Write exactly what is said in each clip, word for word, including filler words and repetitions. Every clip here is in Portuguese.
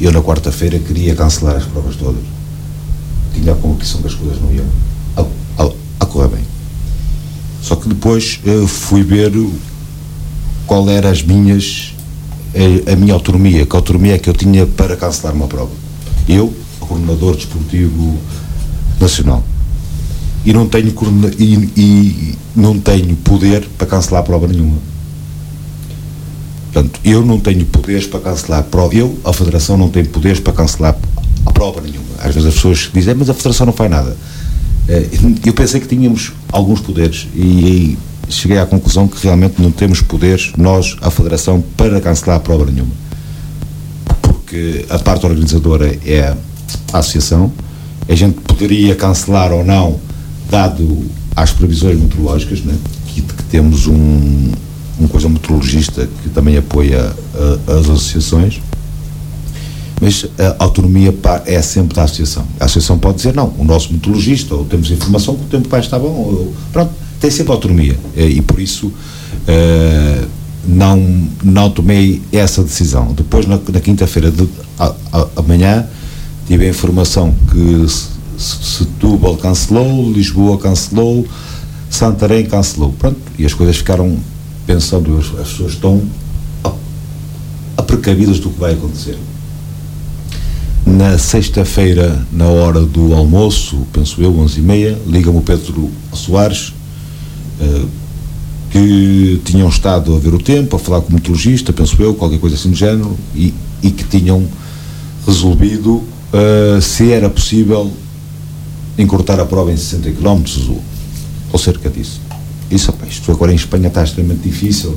eu na quarta-feira queria cancelar as provas todas. Tinha a convicção que as coisas não iam a, a, a correr bem. Só que depois eu fui ver qual era as minhas, a, a minha autonomia, que autonomia é que eu tinha para cancelar uma prova. Eu, coordenador desportivo nacional, e não tenho e, e não tenho poder para cancelar prova nenhuma. Portanto, eu não tenho poderes para cancelar a prova. Eu, a Federação, não tem poderes para cancelar a prova nenhuma. Às vezes as pessoas dizem, mas a Federação não faz nada. Eu pensei que tínhamos alguns poderes e cheguei à conclusão que realmente não temos poderes, nós, a Federação, para cancelar a prova nenhuma. Porque a parte organizadora é a Associação. A gente poderia cancelar ou não, dado às previsões meteorológicas, né? que, que temos um, um coisa meteorologista que também apoia a, as associações, mas a autonomia é sempre da associação. A associação pode dizer, não, o nosso meteorologista, ou temos informação que o tempo vai estar bom, ou, pronto, tem sempre autonomia, e por isso uh, não, não tomei essa decisão. Depois, na, na quinta-feira de a, a, amanhã, tive a informação que Setúbal cancelou, Lisboa cancelou, Santarém cancelou, pronto, e as coisas ficaram pensando, as, as pessoas estão a, a precavidas do que vai acontecer. Na sexta-feira, na hora do almoço, penso eu, onze e meia, liga-me o Pedro Soares, uh, que tinham estado a ver o tempo, a falar com o meteorologista, penso eu, qualquer coisa assim do género, e, e que tinham resolvido uh, se era possível encurtar a prova em sessenta quilómetros ou, ou cerca disso. Isso, opa, isto agora em Espanha está extremamente difícil,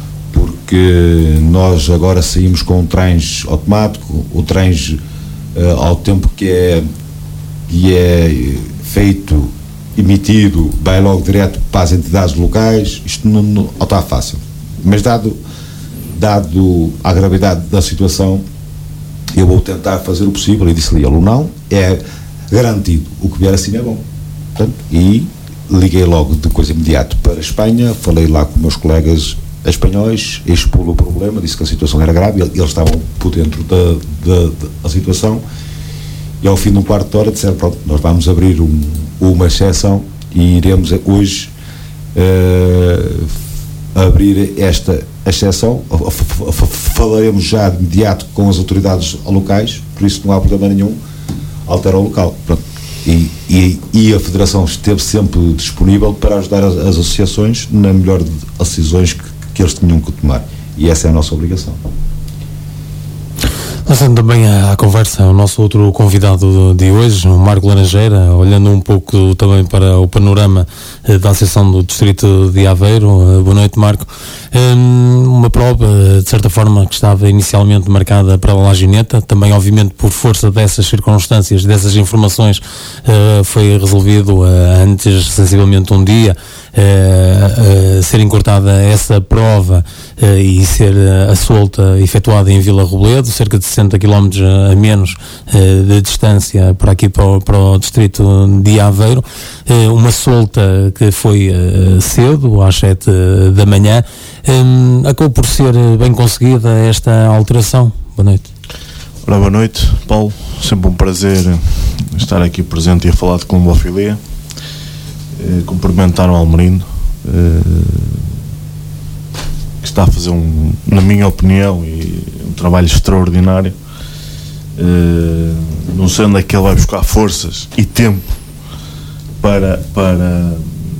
porque nós agora saímos com trens automáticos, o trens uh, ao tempo que é, que é feito, emitido, vai logo direto para as entidades locais. Isto não, não, não está fácil, mas dado, dado a gravidade da situação, eu vou tentar fazer o possível, e disse-lhe ele, não, é garantido, o que vier assim é bom. Portanto, e liguei logo depois imediato para a Espanha, falei lá com meus colegas espanhóis, expus o problema, disse que a situação era grave, eles estavam por dentro da, da, da situação, e ao fim de um quarto de hora disseram, pronto, nós vamos abrir um, uma exceção e iremos hoje uh, abrir esta exceção, falaremos já de imediato com as autoridades locais, por isso não há problema nenhum, altera o local. Pronto. E, e, e a Federação esteve sempre disponível para ajudar as, as associações na melhor decisões que, que eles tinham que tomar, e essa é a nossa obrigação. Passando também à, à conversa, o nosso outro convidado de hoje, o Marco Laranjeira, olhando um pouco também para o panorama eh, da Associação do Distrito de Aveiro. Eh, boa noite, Marco. Um, uma prova, de certa forma, que estava inicialmente marcada para a Lagineta, também obviamente por força dessas circunstâncias, dessas informações, uh, foi resolvido uh, antes, sensivelmente um dia, uh, uh, ser encurtada essa prova uh, e ser uh, a solta efetuada em Vila Robledo, cerca de sessenta quilómetros a menos uh, de distância para aqui para o, para o distrito de Aveiro, uh, uma solta que foi uh, cedo, às sete da manhã. Um, acabou por ser bem conseguida esta alteração. Boa noite. Ora, boa noite, Paulo. Sempre um prazer estar aqui presente e a falar de Colombofilia. Eh, cumprimentar o Almerindo, eh, que está a fazer um, na minha opinião, e um trabalho extraordinário. Eh, não sei onde é que ele vai buscar forças e tempo para para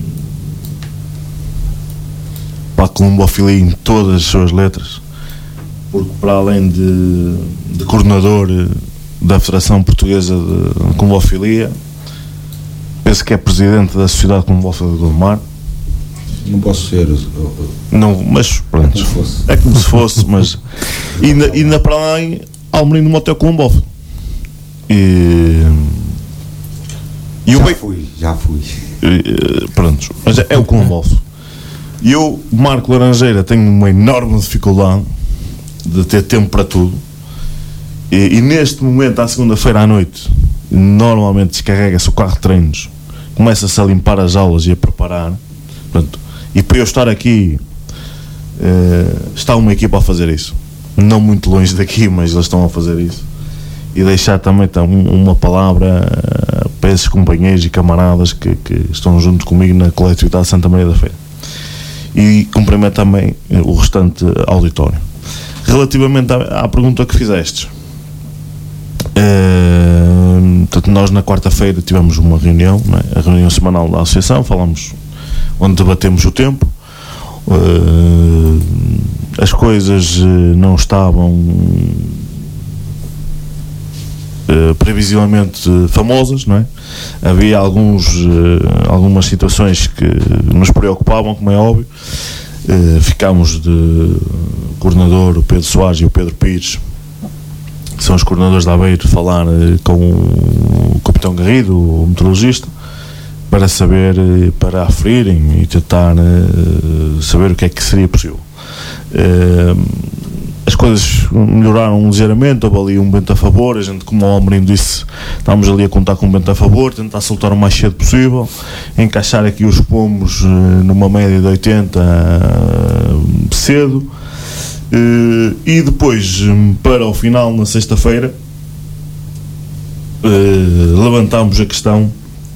para a colombofilia em todas as suas letras, porque para além de, de coordenador da Federação Portuguesa de Colombofilia, penso que é presidente da Sociedade Colombofilia do Mar. Não posso ser. Não, mas pronto, é como se fosse, é como se fosse mas e ainda, ainda para além, Almerindo Motel Colombófilo. E, e já eu bem, fui, já fui. E, pronto, mas é, é o Colombófilo. E eu, Marco Laranjeira, tenho uma enorme dificuldade de ter tempo para tudo, e, e neste momento, à segunda-feira à noite, normalmente descarrega-se o carro de treinos, começa-se a limpar as aulas e a preparar. Portanto, e para eu estar aqui, eh, está uma equipa a fazer isso, não muito longe daqui, mas eles estão a fazer isso. e deixar também uma palavra para esses companheiros e camaradas que, que estão junto comigo na coletividade Santa Maria da Feira. E cumprimento também o restante auditório. Relativamente à, à pergunta que fizeste, uh, portanto, nós na quarta-feira tivemos uma reunião, não é? A reunião semanal da associação, falamos, onde debatemos o tempo. Uh, as coisas não estavam uh, previsivelmente famosas, não é? Havia alguns, uh, algumas situações que nos preocupavam, como é óbvio. Uh, ficámos de coordenador, o Pedro Soares e o Pedro Pires, que são os coordenadores da Aveiro, falar uh, com o Capitão Garrido, o meteorologista, para saber, para aferirem e tentar uh, saber o que é que seria possível. Uh, as coisas melhoraram ligeiramente, houve ali um vento a favor, a gente, como o Almerim disse, estávamos ali a contar com um vento a favor, tentar soltar o mais cedo possível, encaixar aqui os pomos uh, numa média de oitenta uh, cedo, uh, e depois, para o final, na sexta-feira, uh, levantámos a questão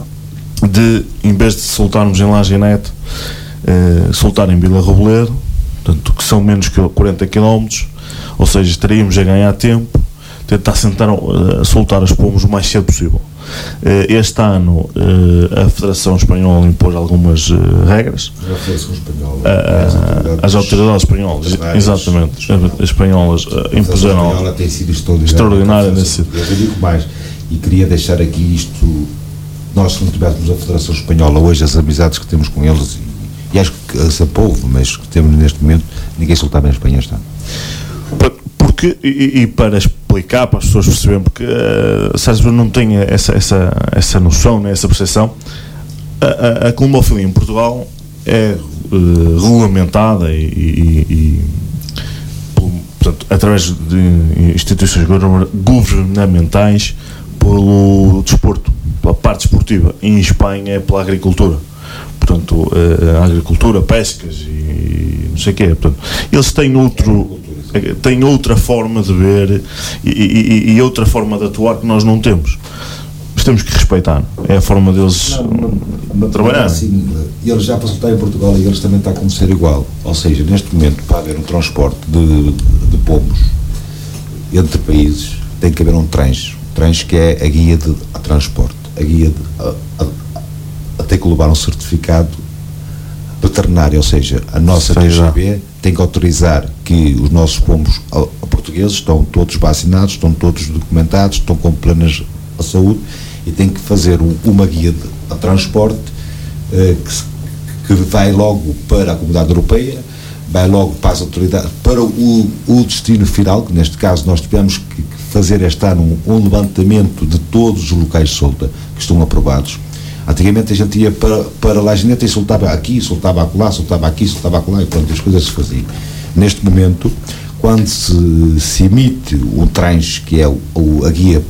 de, em vez de soltarmos em Laginete, uh, soltar em Vila Robledo, portanto, que são menos que quarenta quilómetros, ou seja, estaríamos a ganhar tempo, tentar sentar, uh, soltar os pomos o mais cedo possível. Uh, este ano uh, a Federação Espanhola impôs algumas uh, regras. A Federação Espanhola, uh, as, autoridades as autoridades espanholas, exatamente, as espanholas uh, impuseram. A espanhola tem sido extraordinária, extraordinária nesse. Eu digo mais, e queria deixar aqui isto. Nós, se não tivéssemos a Federação Espanhola hoje, as amizades que temos com eles, e, e acho que esse povo, mas que temos neste momento, ninguém soltava em Espanha está. Porque, e, e para explicar, para as pessoas perceberem, porque uh, se às vezes não têm essa, essa, essa noção, né, essa percepção, a, a, a columbofilia em Portugal é uh, regulamentada e, e, e portanto, através de instituições governamentais pelo desporto, pela parte esportiva. Em Espanha é pela agricultura, portanto, a agricultura, pescas e não sei o quê. Portanto, eles têm outro, têm outra forma de ver e, e, e outra forma de atuar que nós não temos. Mas temos que respeitar, é a forma deles não, não, trabalhar. Assim, eles já para soltar em Portugal e eles também está a acontecer igual. Ou seja, neste momento, para haver um transporte de, de pomos entre países, tem que haver um trans, um trans que é a guia de a transporte. A guia de, a, a, a tem que levar um certificado veterinário, ou seja, a nossa T G B tem que autorizar que os nossos pombos a, a portugueses estão todos vacinados, estão todos documentados, estão com plenas a saúde, e tem que fazer um, uma guia de a transporte uh, que, que vai logo para a Comunidade Europeia, vai logo para as autoridades, para o, o destino final, que neste caso nós tivemos que fazer este ano um, um levantamento de todos os locais de solta que estão aprovados. Antigamente a gente ia para, para Laginete e soltava aqui, soltava acolá, soltava aqui, soltava acolá, e pronto, as coisas se faziam. Neste momento, quando se, se emite um trans, que é o, o, a guia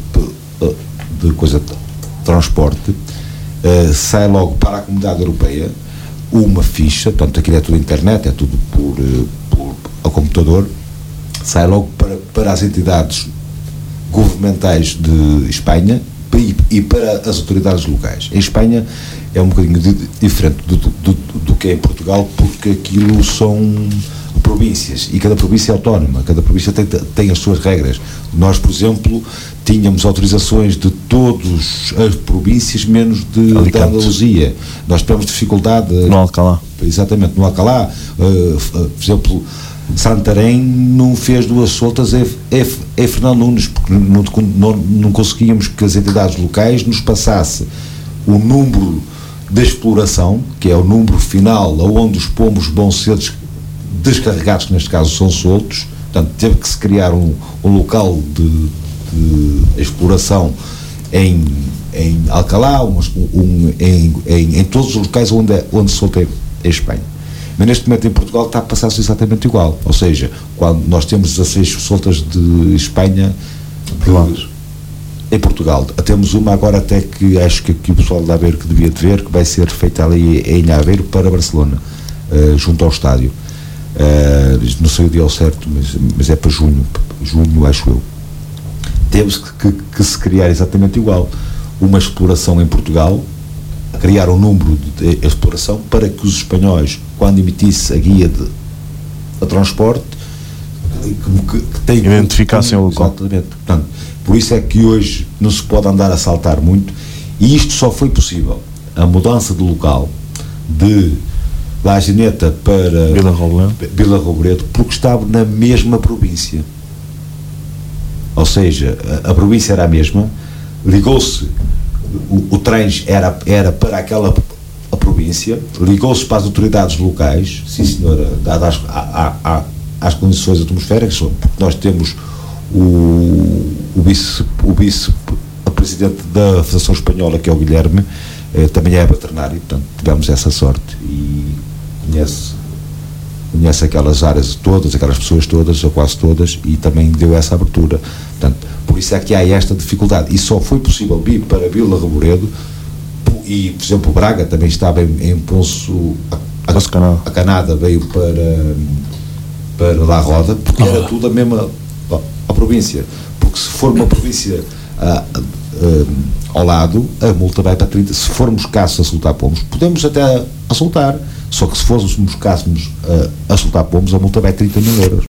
de coisa de transporte, uh, sai logo para a Comunidade Europeia uma ficha, portanto aquilo é tudo internet, é tudo por, uh, por ao computador, sai logo para, para as entidades governamentais de Espanha e, e para as autoridades locais. Em Espanha é um bocadinho de, diferente do, do, do, do que é em Portugal, porque aquilo são províncias e cada província é autónoma, cada província tem, tem as suas regras. Nós, por exemplo, tínhamos autorizações de todas as províncias menos de, de Andaluzia. Nós tivemos dificuldade no Alcalá. Exatamente, no Alcalá. Uh, por exemplo, Santarém não fez duas soltas é, é, é Fernando Nunes, porque não, não, não conseguíamos que as entidades locais nos passassem o número de exploração, que é o número final onde os pombos vão ser descarregados, que neste caso são soltos. Portanto, teve que se criar um, um local de, de exploração em, em Alcalá, um, um, em, em, em todos os locais onde, é, onde se solta em Espanha. Mas neste momento em Portugal está a passar-se exatamente igual. Ou seja, quando nós temos dezasseis soltas de Espanha que, em Portugal, temos uma agora até que acho que aqui o pessoal de Aveiro que devia de ver, que vai ser feita ali em Aveiro para Barcelona, uh, junto ao estádio. Uh, não sei o dia ao certo, mas, mas é para junho, junho acho eu. teve que, que se criar exatamente igual. Uma exploração em Portugal, criar um número de, de exploração para que os espanhóis, quando emitisse a guia de, de transporte, que, que tem, identificassem o local. Exatamente. Portanto, por isso é que hoje não se pode andar a saltar muito, e isto só foi possível, a mudança de local de Lagineta para Vila Robledo, Vila Robledo, porque estava na mesma província. Ou seja, a, a província era a mesma, ligou-se, o, o trem era, era para aquela a província, ligou-se para as autoridades locais, sim senhora, dadas as, a, a, às condições atmosféricas, porque nós temos o, o vice, o vice-presidente da Federação Espanhola, que é o Guilherme, eh, também é veterinário, portanto tivemos essa sorte e conhece, conhece aquelas áreas todas, aquelas pessoas todas, ou quase todas, e também deu essa abertura. Portanto, por isso é que há esta dificuldade, e só foi possível vir para Vila Robledo, e por exemplo Braga também estava em, em Ponço, a, a, a Canada veio para para La Roda, porque era tudo a mesma a, a província, porque se for uma província a, a, a, ao lado, a multa vai para trinta. Se formos caços a soltar pomos, podemos até a soltar, só que se fôssemos caços a, a soltar pomos, a multa vai trinta mil euros.